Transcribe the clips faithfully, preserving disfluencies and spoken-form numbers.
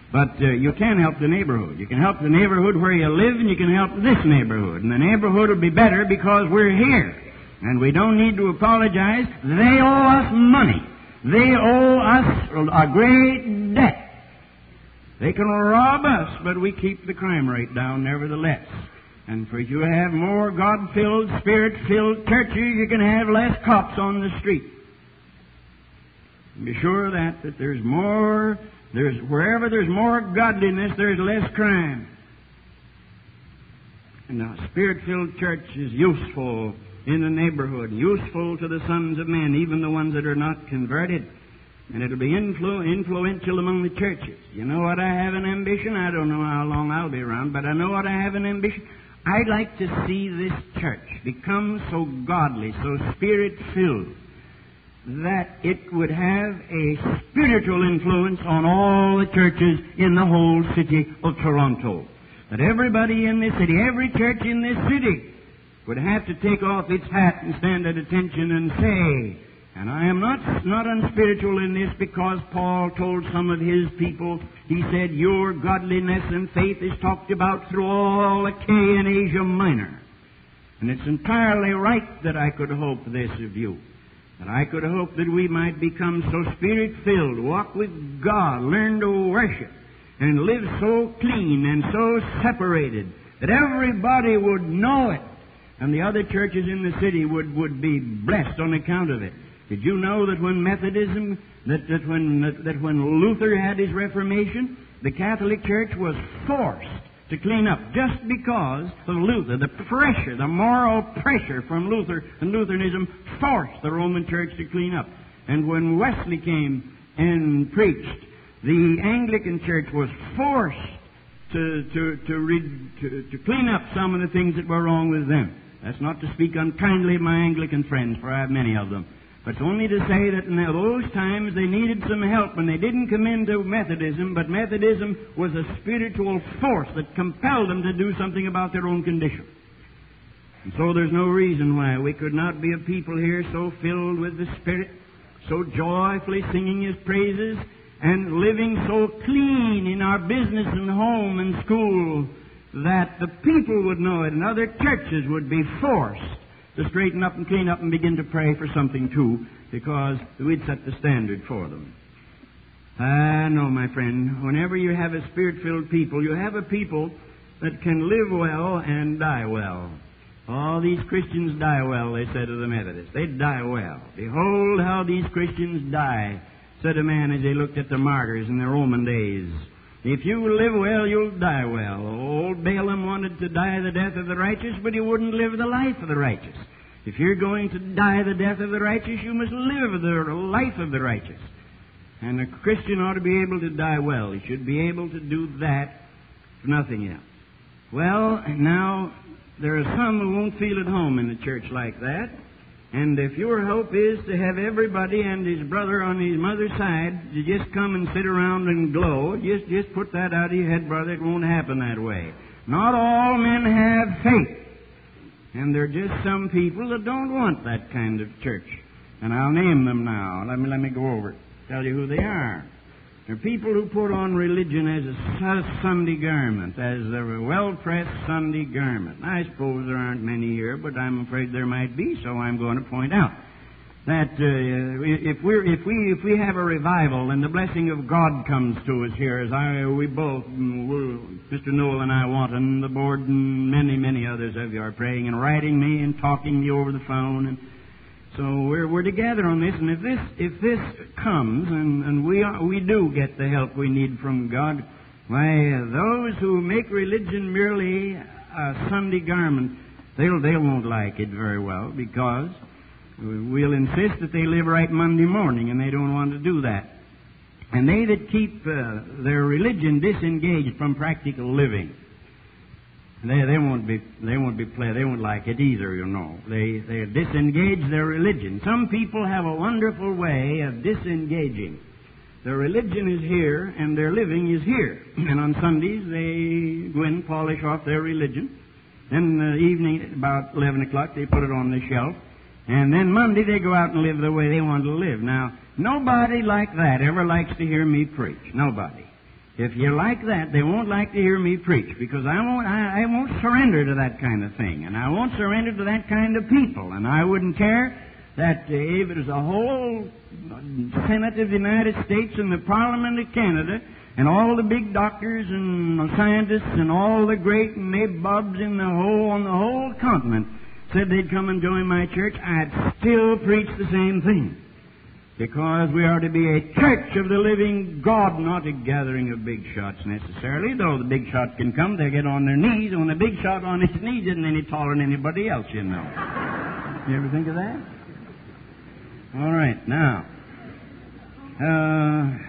But uh, you can help the neighborhood. You can help the neighborhood where you live, and you can help this neighborhood. And the neighborhood will be better because we're here. And we don't need to apologize. They owe us money. They owe us a great debt. They can rob us, but we keep the crime rate down nevertheless. And for you to have more God-filled, Spirit-filled churches, you can have less cops on the street. And be sure that, that there's more, there's wherever there's more godliness, there's less crime. And a Spirit-filled church is useful in the neighborhood, useful to the sons of men, even the ones that are not converted. And it'll be influ- influential among the churches. You know what I have an ambition? I don't know how long I'll be around, but I know what I have an ambition. I'd like to see this church become so godly, so Spirit-filled, that it would have a spiritual influence on all the churches in the whole city of Toronto. That everybody in this city, every church in this city, would have to take off its hat and stand at attention and say, and I am not, not unspiritual in this because Paul told some of his people, he said, your godliness and faith is talked about through all Achaia and Asia Minor. And it's entirely right that I could hope this of you. That I could hope that we might become so Spirit-filled, walk with God, learn to worship, and live so clean and so separated that everybody would know it, and the other churches in the city would, would be blessed on account of it. Did you know that when Methodism, that, that when that, that when Luther had his Reformation, the Catholic Church was forced to clean up just because of Luther. The pressure, the moral pressure from Luther and Lutheranism forced the Roman Church to clean up. And when Wesley came and preached, the Anglican Church was forced to to to, read, to to clean up some of the things that were wrong with them. That's not to speak unkindly of my Anglican friends, for I have many of them. But it's only to say that in those times they needed some help, and they didn't come into Methodism, but Methodism was a spiritual force that compelled them to do something about their own condition. And so there's no reason why we could not be a people here so filled with the Spirit, so joyfully singing His praises, and living so clean in our business and home and school that the people would know it, and other churches would be forced to straighten up and clean up and begin to pray for something too, because we'd set the standard for them. Ah, no, my friend, whenever you have a Spirit-filled people, you have a people that can live well and die well. All these Christians die well, they said to the Methodists. They die well. Behold how these Christians die, said a man as they looked at the martyrs in the Roman days. If you live well, you'll die well. Old Balaam wanted to die the death of the righteous, but he wouldn't live the life of the righteous. If you're going to die the death of the righteous, you must live the life of the righteous. And a Christian ought to be able to die well. He should be able to do that, if nothing else. Well, now, there are some who won't feel at home in the church like that. And if your hope is to have everybody and his brother on his mother's side to just come and sit around and glow, just, just put that out of your head, brother. It won't happen that way. Not all men have faith. And there are just some people that don't want that kind of church. And I'll name them now. Let me, let me go over it. Tell you who they are. They're people who put on religion as a Sunday garment, as a well-pressed Sunday garment. I suppose there aren't many here, but I'm afraid there might be, so I'm going to point out that uh, if we're if we if we have a revival and the blessing of God comes to us here, as I we both, Mister Newell and I want, and the board and many many others of you are praying and writing me and talking to me over the phone, and so we're we're together on this. And if this if this comes and, and we are, we do get the help we need from God, why those who make religion merely a Sunday garment, they'll they won't like it very well, because we'll insist that they live right Monday morning, and they don't want to do that. And they that keep uh, their religion disengaged from practical living, They they won't be they won't be play they won't like it either, you know. They they disengage their religion. Some people have a wonderful way of disengaging. Their religion is here and their living is here. And on Sundays they go in and polish off their religion. Then the evening about eleven o'clock they put it on the shelf. And then Monday they go out and live the way they want to live. Now, nobody like that ever likes to hear me preach. Nobody. If you like that, they won't like to hear me preach, because I won't, I, I won't surrender to that kind of thing, and I won't surrender to that kind of people, and I wouldn't care that uh, if it was a whole Senate of the United States and the Parliament of Canada and all the big doctors and scientists and all the great nabobs in the whole on the whole continent said they'd come and join my church, I'd still preach the same thing. Because we are to be a church of the living God, not a gathering of big shots necessarily. Though the big shots can come, they get on their knees, and when a big shot on his knees isn't any taller than anybody else, you know. You ever think of that? All right, now, uh,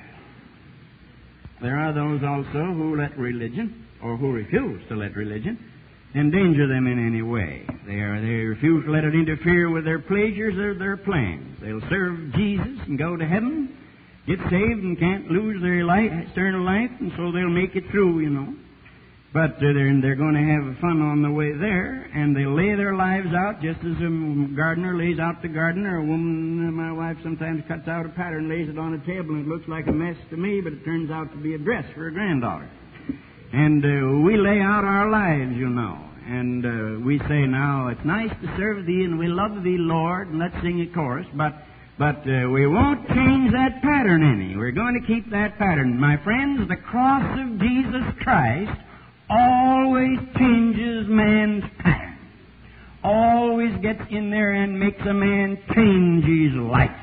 there are those also who let religion, or who refuse to let religion, endanger them in any way. They are they refuse to let it interfere with their pleasures or their plans. They'll serve Jesus and go to heaven, get saved and can't lose their life, eternal life, and so they'll make it through, you know. But uh, they're, they're going to have fun on the way there, and they lay their lives out just as a gardener lays out the garden, or a woman, uh, my wife sometimes cuts out a pattern, lays it on a table, and it looks like a mess to me, but it turns out to be a dress for a granddaughter. And uh, we lay out our lives, you know. And uh, we say, now, it's nice to serve Thee, and we love Thee, Lord, and let's sing a chorus, but but uh, we won't change that pattern any. We're going to keep that pattern. My friends, the cross of Jesus Christ always changes man's pattern. Always gets in there and makes a man change his life.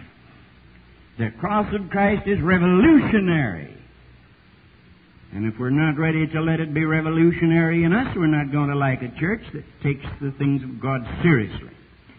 The cross of Christ is revolutionary. And if we're not ready to let it be revolutionary in us, we're not going to like a church that takes the things of God seriously.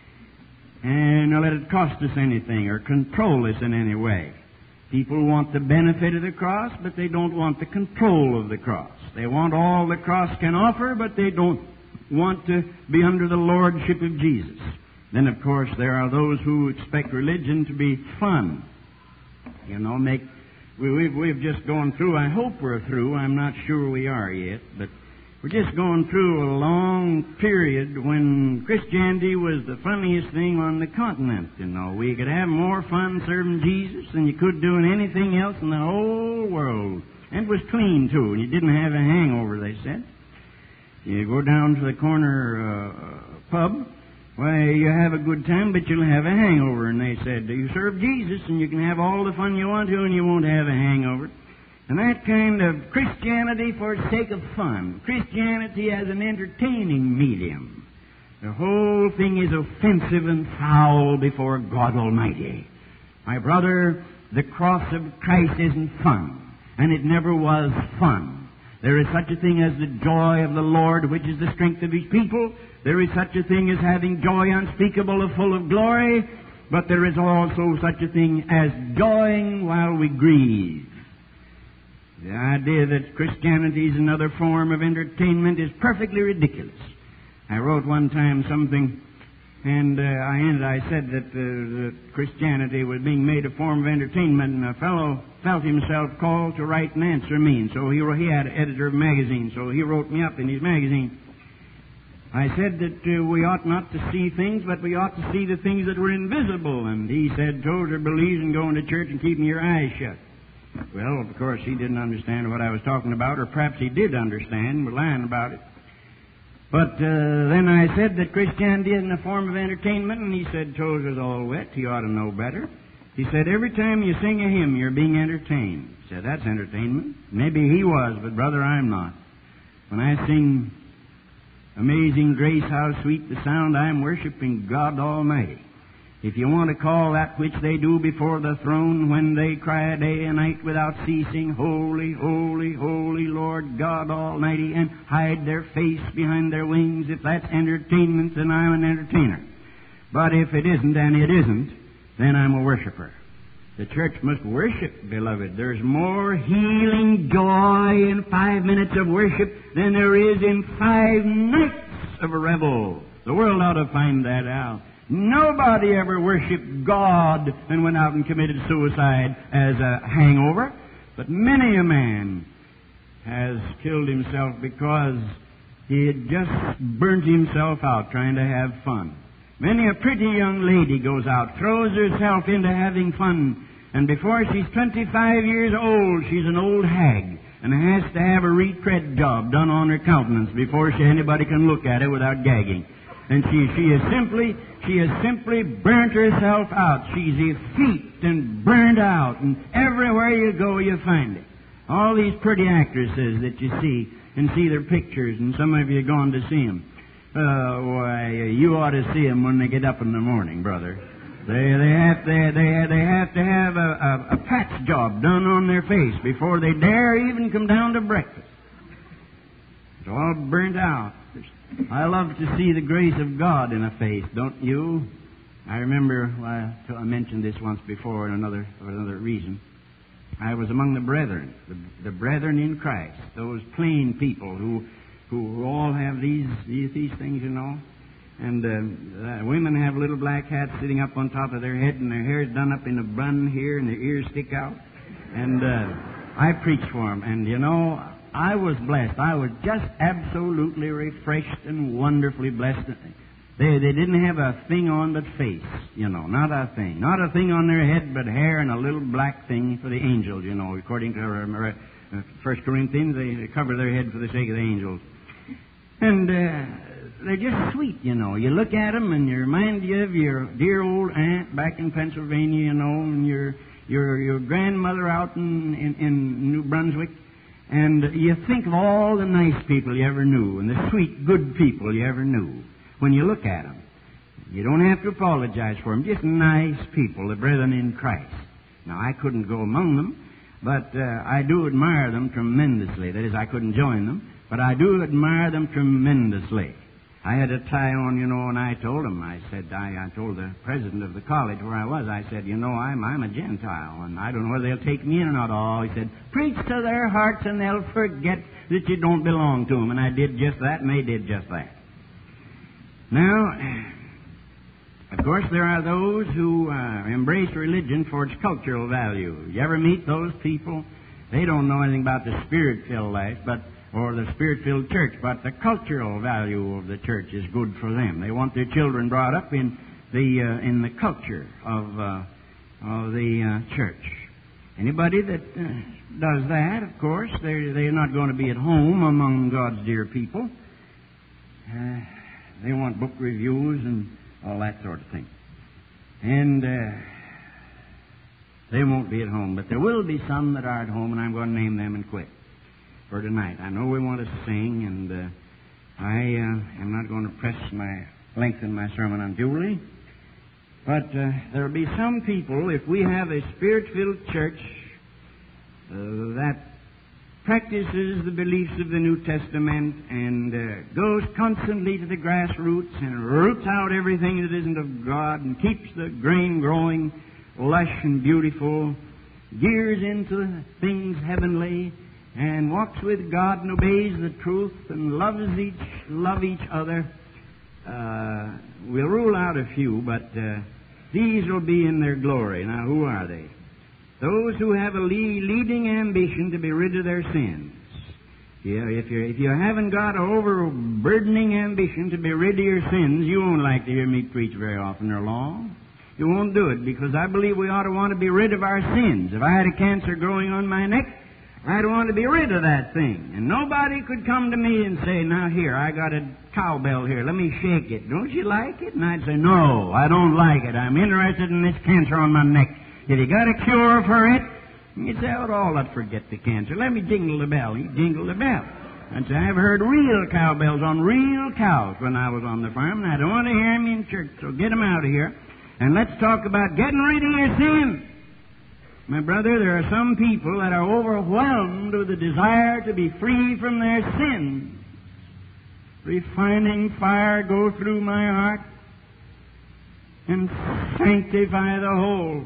And not let it cost us anything or control us in any way. People want the benefit of the cross, but they don't want the control of the cross. They want all the cross can offer, but they don't want to be under the lordship of Jesus. Then, of course, there are those who expect religion to be fun. You know, make... We, we've, we've just gone through, I hope we're through, I'm not sure we are yet, but we're just going through a long period when Christianity was the funniest thing on the continent, you know. We could have more fun serving Jesus than you could doing anything else in the whole world. And it was clean, too, and you didn't have a hangover, they said. You go down to the corner uh, pub, why, you have a good time, but you'll have a hangover. And they said, you serve Jesus, and you can have all the fun you want to, and you won't have a hangover. And that kind of Christianity for the sake of fun. Christianity as an entertaining medium. The whole thing is offensive and foul before God Almighty. My brother, the cross of Christ isn't fun, and it never was fun. There is such a thing as the joy of the Lord, which is the strength of His people. There is such a thing as having joy unspeakable and full of glory, but there is also such a thing as joying while we grieve. The idea that Christianity is another form of entertainment is perfectly ridiculous. I wrote one time something, and uh, I ended, I said that, uh, that Christianity was being made a form of entertainment, and a fellow felt himself called to write an answer me. So he, he had an editor of a magazine, so he wrote me up in his magazine. I said that uh, we ought not to see things, but we ought to see the things that were invisible. And he said, Tozer believes in going to church and keeping your eyes shut. Well, of course, he didn't understand what I was talking about, or perhaps he did understand, but lying about it. But uh, then I said that Christianity isn't a form of entertainment, and he said, Tozer's all wet, he ought to know better. He said, every time you sing a hymn, you're being entertained. I said, that's entertainment. Maybe he was, but brother, I'm not. When I sing Amazing Grace, how sweet the sound, I'm worshiping God Almighty. If you want to call that which they do before the throne when they cry day and night without ceasing, Holy, holy, holy Lord God Almighty, and hide their face behind their wings, if that's entertainment, then I'm an entertainer. But if it isn't, and it isn't, then I'm a worshiper. The church must worship, beloved. There's more healing joy in five minutes of worship than there is in five nights of a revel. The world ought to find that out. Nobody ever worshipped God and went out and committed suicide as a hangover. But many a man has killed himself because he had just burnt himself out trying to have fun. Many a pretty young lady goes out, throws herself into having fun, And before she's twenty-five years old, she's an old hag and has to have a retread job done on her countenance before she, anybody can look at her without gagging. And she, she is simply, she has simply burnt herself out. She's effete and burned out, and everywhere you go you find it. All these pretty actresses that you see, and see their pictures, and some of you are going to see them. Uh, why, you ought to see them when they get up in the morning, brother. They they have to they they have to have a, a, a patch job done on their face before they dare even come down to breakfast. It's all burnt out. I love to see the grace of God in a face, don't you? I remember, well, I mentioned this once before in another for another reason. I was among the brethren, the, the brethren in Christ, those plain people who who all have these these, these things, you know. And uh, uh, women have little black hats sitting up on top of their head, and their hair's done up in a bun here, and their ears stick out. And uh, I preach for them, and you know, I was blessed. I was just absolutely refreshed and wonderfully blessed. They they didn't have a thing on but face, you know, not a thing. Not a thing on their head but hair and a little black thing for the angels, you know. According to uh, First Corinthians, they cover their head for the sake of the angels. And uh, they're just sweet, you know. You look at them and you remind you of your dear old aunt back in Pennsylvania, you know, and your your your grandmother out in, in, in New Brunswick. And you think of all the nice people you ever knew and the sweet, good people you ever knew. When you look at them, you don't have to apologize for them. Just nice people, the brethren in Christ. Now, I couldn't go among them, but uh, I do admire them tremendously. That is, I couldn't join them, but I do admire them tremendously. I had a tie on, you know, and I told them, I said, I, I told the president of the college where I was, I said, you know, I'm, I'm a Gentile, and I don't know whether they'll take me in or not. Oh, he said, preach to their hearts and they'll forget that you don't belong to them. And I did just that, and they did just that. Now, of course, there are those who uh, embrace religion for its cultural value. You ever meet those people? They don't know anything about the spirit-filled life, but or the spirit-filled church, but the cultural value of the church is good for them. They want their children brought up in the uh, in the culture of uh, of the uh, church. Anybody that uh, does that, of course, they're they're not going to be at home among God's dear people. Uh, They want book reviews and all that sort of thing. And uh, they won't be at home. But there will be some that are at home, and I'm going to name them and quit for tonight. I know we want to sing, and uh, I uh, am not going to press my lengthen my sermon unduly. But uh, there will be some people, if we have a spirit-filled church uh, that practices the beliefs of the New Testament and uh, goes constantly to the grassroots and roots out everything that isn't of God and keeps the grain growing lush and beautiful, gears into things heavenly, and walks with God and obeys the truth and loves each love each other. Uh, we'll rule out a few, but uh, these will be in their glory. Now, who are they? Those who have a leading ambition to be rid of their sins. Yeah, if you if you haven't got an overburdening ambition to be rid of your sins, you won't like to hear me preach very often or long. You won't do it, because I believe we ought to want to be rid of our sins. If I had a cancer growing on my neck, I'd want to be rid of that thing. And nobody could come to me and say, now here, I got a cowbell here, let me shake it. Don't you like it? And I'd say, no, I don't like it. I'm interested in this cancer on my neck. If you got a cure for it, you say, oh, all I'd forget the cancer. Let me jingle the bell. You jingle the bell. And so I've heard real cowbells on real cows when I was on the farm, and I don't want to hear them in church, so get them out of here. And let's talk about getting rid of your sin. My brother, there are some people that are overwhelmed with the desire to be free from their sins. Refining fire go through my heart and sanctify the whole.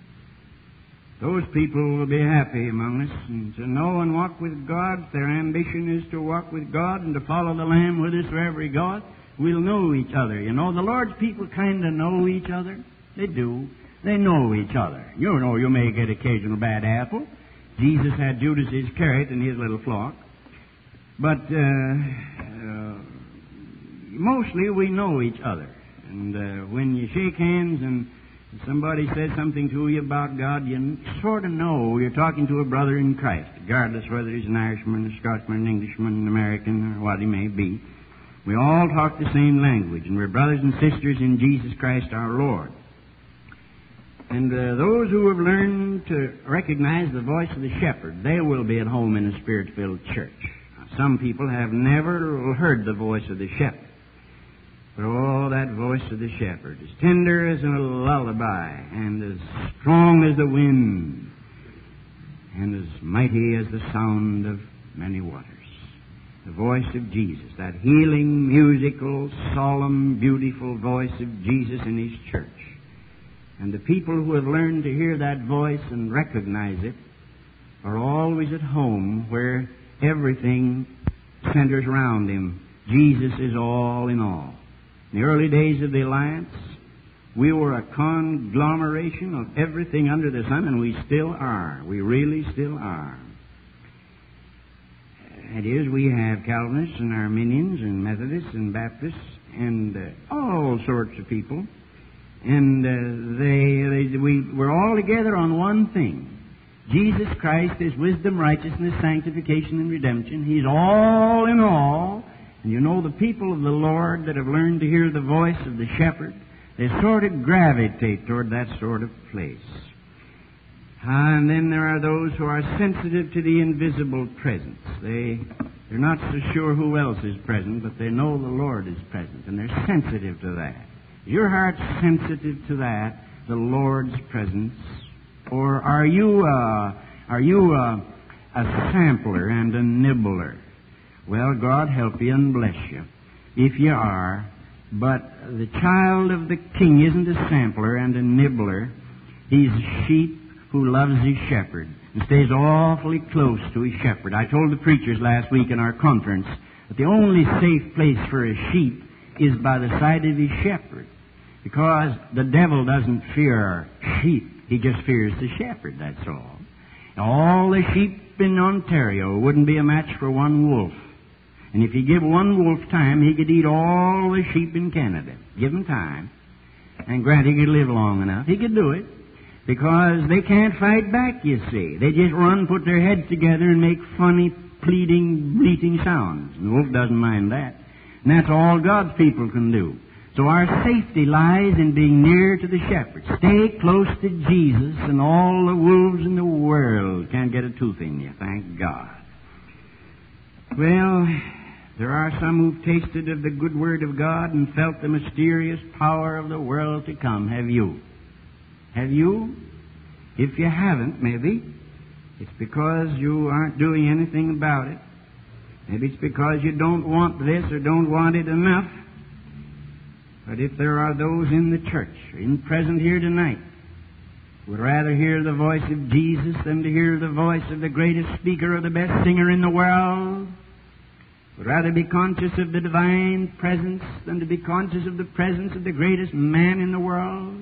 Those people will be happy among us, and to know and walk with God. Their ambition is to walk with God and to follow the Lamb with us wherever He goes. We'll know each other. You know, the Lord's people kind of know each other. They do. They know each other. You know, you may get occasional bad apple. Jesus had Judas Iscariot in his little flock. But uh, uh, mostly we know each other. And uh, when you shake hands and If somebody says something to you about God, you sort of know you're talking to a brother in Christ, regardless whether he's an Irishman, a Scotsman, an Englishman, an American, or what he may be. We all talk the same language, and we're brothers and sisters in Jesus Christ our Lord. And uh, those who have learned to recognize the voice of the shepherd, they will be at home in a Spirit-filled church. Now, some people have never heard the voice of the shepherd. But oh, that voice of the shepherd, as tender as a lullaby, and as strong as the wind, and as mighty as the sound of many waters. The voice of Jesus, that healing, musical, solemn, beautiful voice of Jesus in His church. And the people who have learned to hear that voice and recognize it are always at home where everything centers around Him. Jesus is all in all. In the early days of the Alliance, we were a conglomeration of everything under the sun, and we still are. We really still are. That is, we have Calvinists and Arminians and Methodists and Baptists and uh, all sorts of people. And uh, they, they, we, we're all together on one thing. Jesus Christ is wisdom, righteousness, sanctification, and redemption. He's all in all. And you know, the people of the Lord that have learned to hear the voice of the shepherd, they sort of gravitate toward that sort of place. Uh, and then there are those who are sensitive to the invisible presence. They, they're not so sure who else is present, but they know the Lord is present, and they're sensitive to that. Is your heart sensitive to that, the Lord's presence? Or are you, uh, are you uh, a sampler and a nibbler? Well, God help you and bless you if you are. But the child of the King isn't a sampler and a nibbler. He's a sheep who loves his shepherd and stays awfully close to his shepherd. I told the preachers last week in our conference that the only safe place for a sheep is by the side of his shepherd, because the devil doesn't fear sheep. He just fears the shepherd, that's all. All the sheep in Ontario wouldn't be a match for one wolf. And if you give one wolf time, he could eat all the sheep in Canada. Give him time. And grant he could live long enough. He could do it. Because they can't fight back, you see. They just run, put their heads together, and make funny, pleading, bleating sounds. And the wolf doesn't mind that. And that's all God's people can do. So our safety lies in being near to the shepherd. Stay close to Jesus, and all the wolves in the world can't get a tooth in you, thank God. Well, there are some who've tasted of the good word of God and felt the mysterious power of the world to come. Have you? Have you? If you haven't, maybe it's because you aren't doing anything about it. Maybe it's because you don't want this or don't want it enough. But if there are those in the church, in present here tonight, who would rather hear the voice of Jesus than to hear the voice of the greatest speaker or the best singer in the world, would rather be conscious of the divine presence than to be conscious of the presence of the greatest man in the world,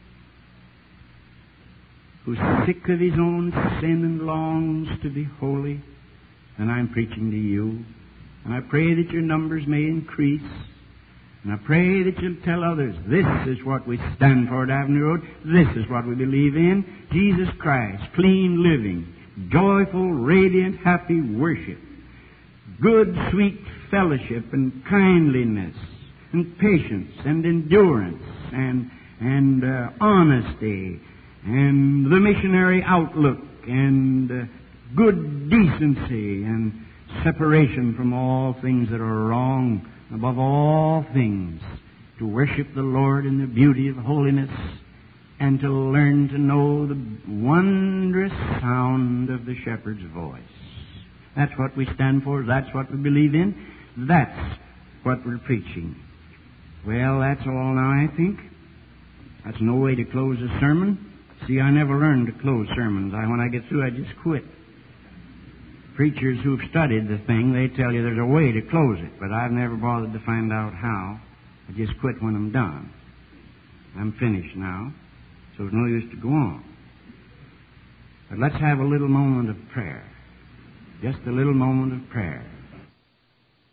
who's sick of his own sin and longs to be holy, then I'm preaching to you. And I pray that your numbers may increase. And I pray that you'll tell others, this is what we stand for at Avenue Road. This is what we believe in. Jesus Christ, clean living, joyful, radiant, happy worship, good, sweet fellowship and kindliness and patience and endurance and, and uh, honesty and the missionary outlook and uh, good decency and separation from all things that are wrong. Above all things, to worship the Lord in the beauty of holiness and to learn to know the wondrous sound of the shepherd's voice. That's what we stand for. That's what we believe in. That's what we're preaching. Well, that's all now, I think. That's no way to close a sermon. See, I never learned to close sermons. I, when I get through, I just quit. Preachers who've studied the thing, they tell you there's a way to close it, but I've never bothered to find out how. I just quit when I'm done. I'm finished now, so it's no use to go on. But let's have a little moment of prayer. Just a little moment of prayer.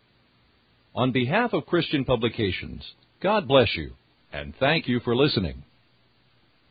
On behalf of Christian Publications, God bless you, and thank you for listening.